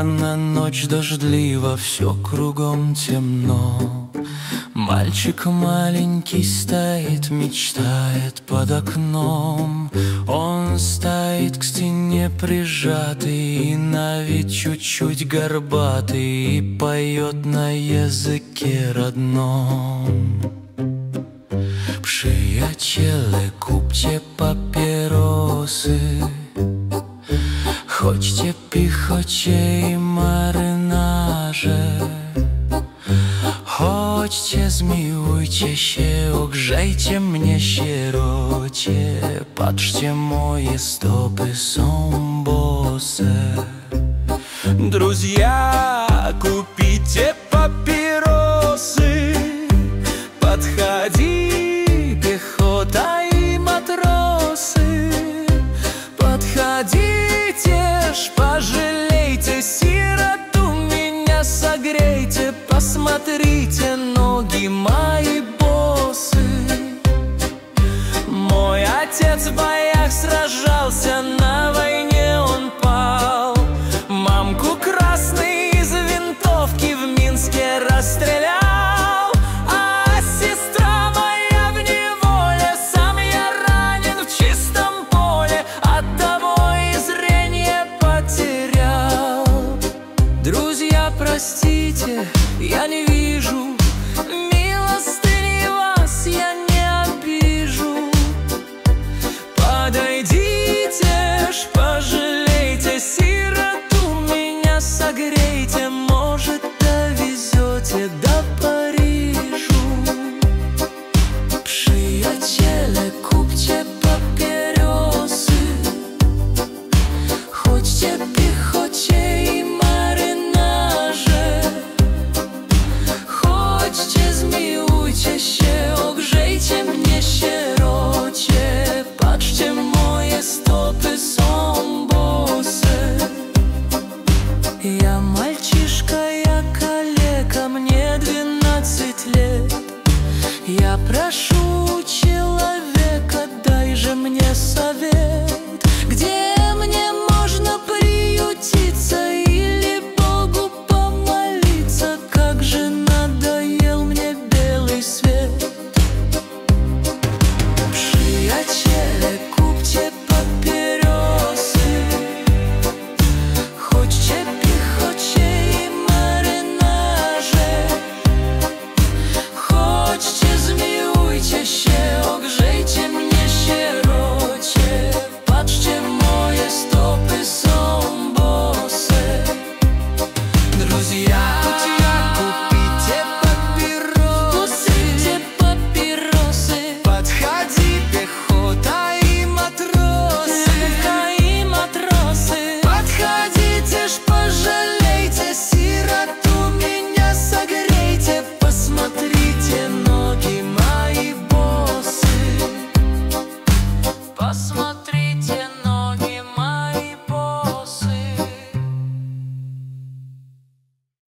Рано, ночь дождлива, все кругом темно. Мальчик маленький стоит, мечтает под окном. Он стоит к стене прижатый, и на вид чуть-чуть горбатый, и поет на языке родном. Przyjaciele, kupcie papierosy, chodźcie, pichocie i marynarze. Chodźcie, zmiłujcie się, ogrzejcie mnie, sierocie. Patrzcie, moje stopy są bose. Друзья, купите папиросы, подходи, пехота и матросы. Подходите ж, пожалейте сироту, меня согрейте. Посмотрите, ноги мои босы. Мой отец в боях сражался, на войне он пал. Мамку красный из винтовки в Минске расстрелял. А сестра моя в неволе, сам я ранен в чистом поле, оттого и зрение потерял. Друзья, простите, я не вижу милостыни, вас я не обижу. Подойдите ж, пожалейте сироту, меня согрейте, может, довезете до Парижу. Przyjaciele, kupcie papierosy, chodźcie, pichocie i marynarze. Chodźcie, zmiłujcie się, ogrzejcie mnie, sierocie. Patrzcie, moje stopy są bose. Я мальчишка, я калека, мне 12 лет. Я прошу